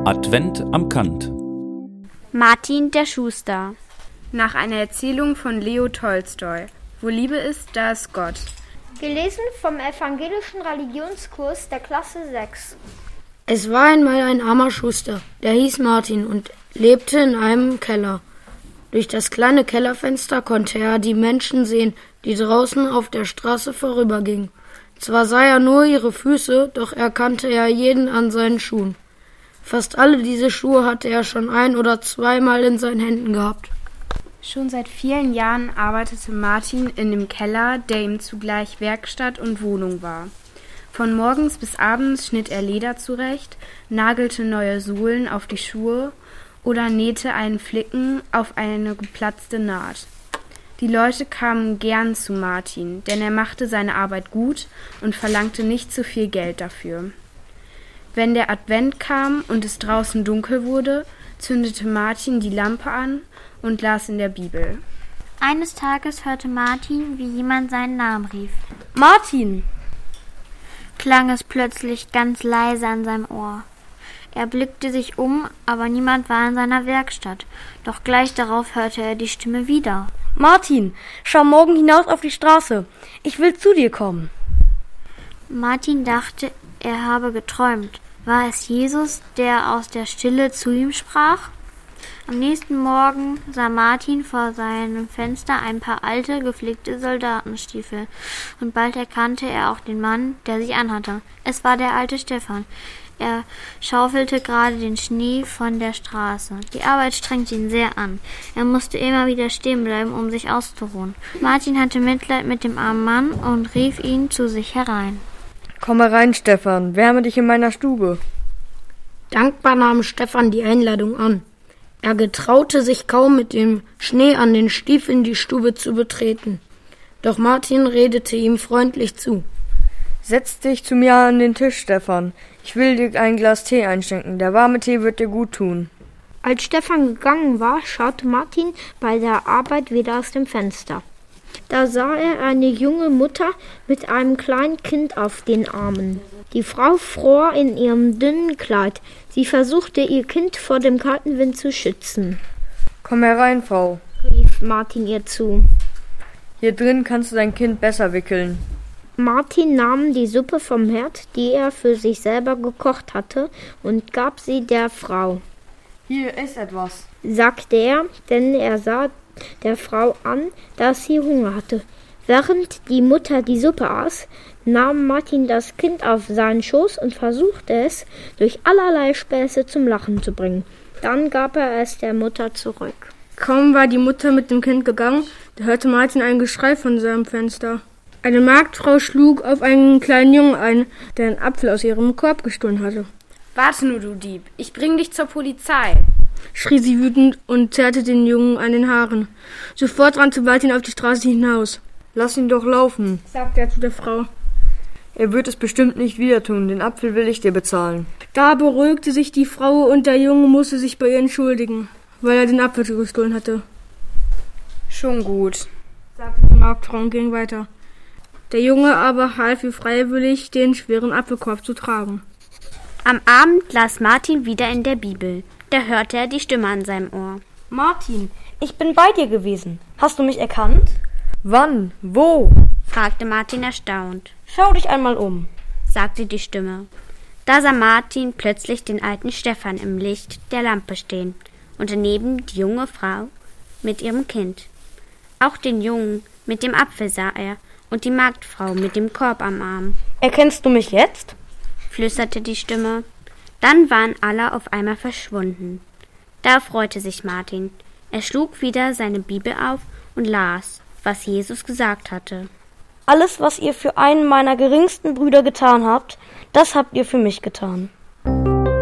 Advent am Kant. Martin der Schuster. Nach einer Erzählung von Leo Tolstoi. Wo Liebe ist, da ist Gott. Gelesen vom evangelischen Religionskurs der Klasse 6. Es war einmal ein armer Schuster, der hieß Martin und lebte in einem Keller. Durch das kleine Kellerfenster konnte er die Menschen sehen, die draußen auf der Straße vorübergingen. Zwar sah er nur ihre Füße, doch erkannte er jeden an seinen Schuhen. Fast alle diese Schuhe hatte er schon ein- oder zweimal in seinen Händen gehabt. Schon seit vielen Jahren arbeitete Martin in dem Keller, der ihm zugleich Werkstatt und Wohnung war. Von morgens bis abends schnitt er Leder zurecht, nagelte neue Sohlen auf die Schuhe oder nähte einen Flicken auf eine geplatzte Naht. Die Leute kamen gern zu Martin, denn er machte seine Arbeit gut und verlangte nicht zu viel Geld dafür. Wenn der Advent kam und es draußen dunkel wurde, zündete Martin die Lampe an und las in der Bibel. Eines Tages hörte Martin, wie jemand seinen Namen rief. Martin! Klang es plötzlich ganz leise an seinem Ohr. Er blickte sich um, aber niemand war in seiner Werkstatt. Doch gleich darauf hörte er die Stimme wieder. Martin, schau morgen hinaus auf die Straße. Ich will zu dir kommen. Martin dachte, er habe geträumt. War es Jesus, der aus der Stille zu ihm sprach? Am nächsten Morgen sah Martin vor seinem Fenster ein paar alte, gepflegte Soldatenstiefel. Und bald erkannte er auch den Mann, der sie anhatte. Es war der alte Stefan. Er schaufelte gerade den Schnee von der Straße. Die Arbeit strengte ihn sehr an. Er musste immer wieder stehen bleiben, um sich auszuruhen. Martin hatte Mitleid mit dem armen Mann und rief ihn zu sich herein. Komm herein, Stefan, wärme dich in meiner Stube. Dankbar nahm Stefan die Einladung an. Er getraute sich kaum, mit dem Schnee an den Stiefeln die Stube zu betreten. Doch Martin redete ihm freundlich zu. Setz dich zu mir an den Tisch, Stefan. Ich will dir ein Glas Tee einschenken. Der warme Tee wird dir gut tun. Als Stefan gegangen war, schaute Martin bei der Arbeit wieder aus dem Fenster. Da sah er eine junge Mutter mit einem kleinen Kind auf den Armen. Die Frau fror in ihrem dünnen Kleid. Sie versuchte, ihr Kind vor dem kalten Wind zu schützen. Komm herein, Frau, rief Martin ihr zu. Hier drin kannst du dein Kind besser wickeln. Martin nahm die Suppe vom Herd, die er für sich selber gekocht hatte, und gab sie der Frau. Hier ist etwas, sagte er, denn er sah der Frau an, dass sie Hunger hatte. Während die Mutter die Suppe aß, nahm Martin das Kind auf seinen Schoß und versuchte es, durch allerlei Späße zum Lachen zu bringen. Dann gab er es der Mutter zurück. Kaum war die Mutter mit dem Kind gegangen, da hörte Martin ein Geschrei von seinem Fenster. Eine Marktfrau schlug auf einen kleinen Jungen ein, der einen Apfel aus ihrem Korb gestohlen hatte. »Warte nur, du Dieb, ich bring dich zur Polizei«, schrie sie wütend und zerrte den Jungen an den Haaren. Sofort rannte Martin auf die Straße hinaus. Lass ihn doch laufen, sagte er zu der Frau. Er wird es bestimmt nicht wieder tun, den Apfel will ich dir bezahlen. Da beruhigte sich die Frau und der Junge musste sich bei ihr entschuldigen, weil er den Apfel gestohlen hatte. Schon gut, sagte die Marktfrau und ging weiter. Der Junge aber half ihr freiwillig, den schweren Apfelkorb zu tragen. Am Abend las Martin wieder in der Bibel. Da hörte er die Stimme an seinem Ohr. Martin, ich bin bei dir gewesen. Hast du mich erkannt? Wann? Wo? Fragte Martin erstaunt. Schau dich einmal um, sagte die Stimme. Da sah Martin plötzlich den alten Stefan im Licht der Lampe stehen und daneben die junge Frau mit ihrem Kind. Auch den Jungen mit dem Apfel sah er und die Marktfrau mit dem Korb am Arm. Erkennst du mich jetzt? Flüsterte die Stimme. Dann waren alle auf einmal verschwunden. Da freute sich Martin. Er schlug wieder seine Bibel auf und las, was Jesus gesagt hatte. Alles, was ihr für einen meiner geringsten Brüder getan habt, das habt ihr für mich getan.